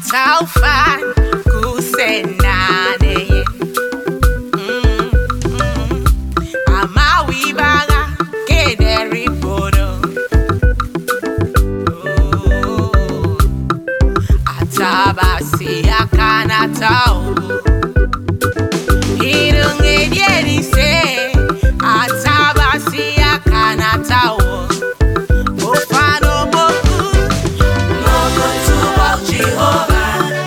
Taufan kusenane amawibaga kederi bodo atabasi akanatao irungedieni se atabasi akanatao ofano boku mogo tuwa Jehovah.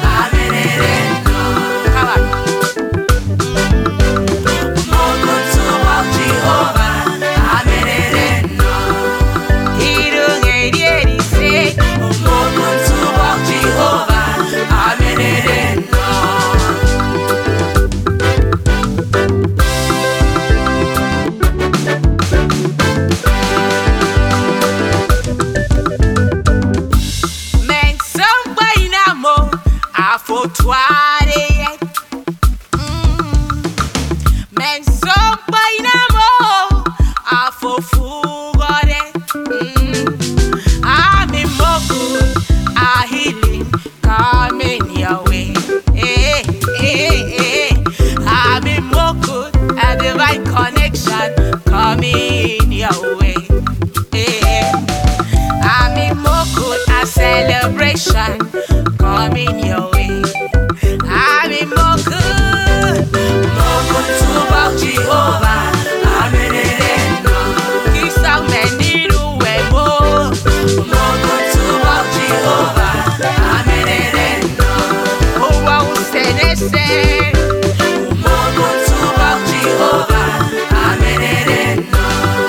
Men so bainamo afofugore Ami moku a healing coming your way. Ami moku a divine connection coming your way. Ami moku a celebration coming your way. Ami moku tuba Jehovah. Amenereno kisa meniru webo. Mogo tuba Jehovah. Amenereno owa usenese. Mogo tuba Jehovah. Amenereno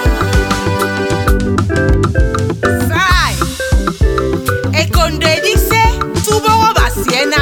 sai ekonde dise tuba wabasiena.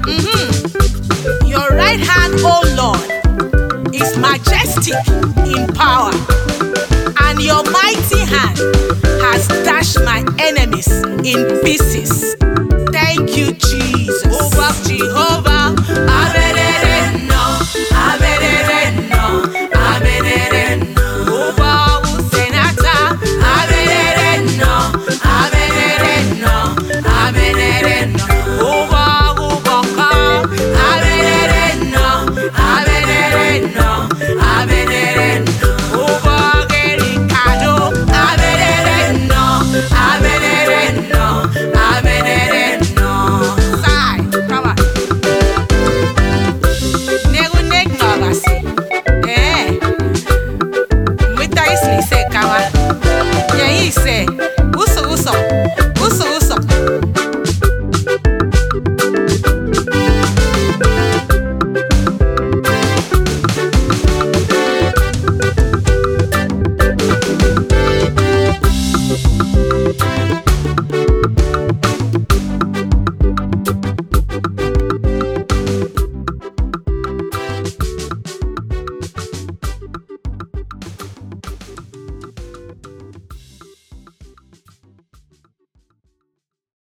Your right hand, oh Lord, is majestic in power, and your mighty hand has dashed my enemies in pieces. Thank you, Jesus. Over Jehovah, Amenereno, Amenereno, Amenereno. Over Usenata, Amenereno, Amenereno, Amenereno. Over Ubaka, Amenereno, Amenereno, Amenereno. Over Gericano, Amenereno, Amenereno, Amenereno. Sai, come on. Nego nagasi. Mwita isli se kawa. Ya ise.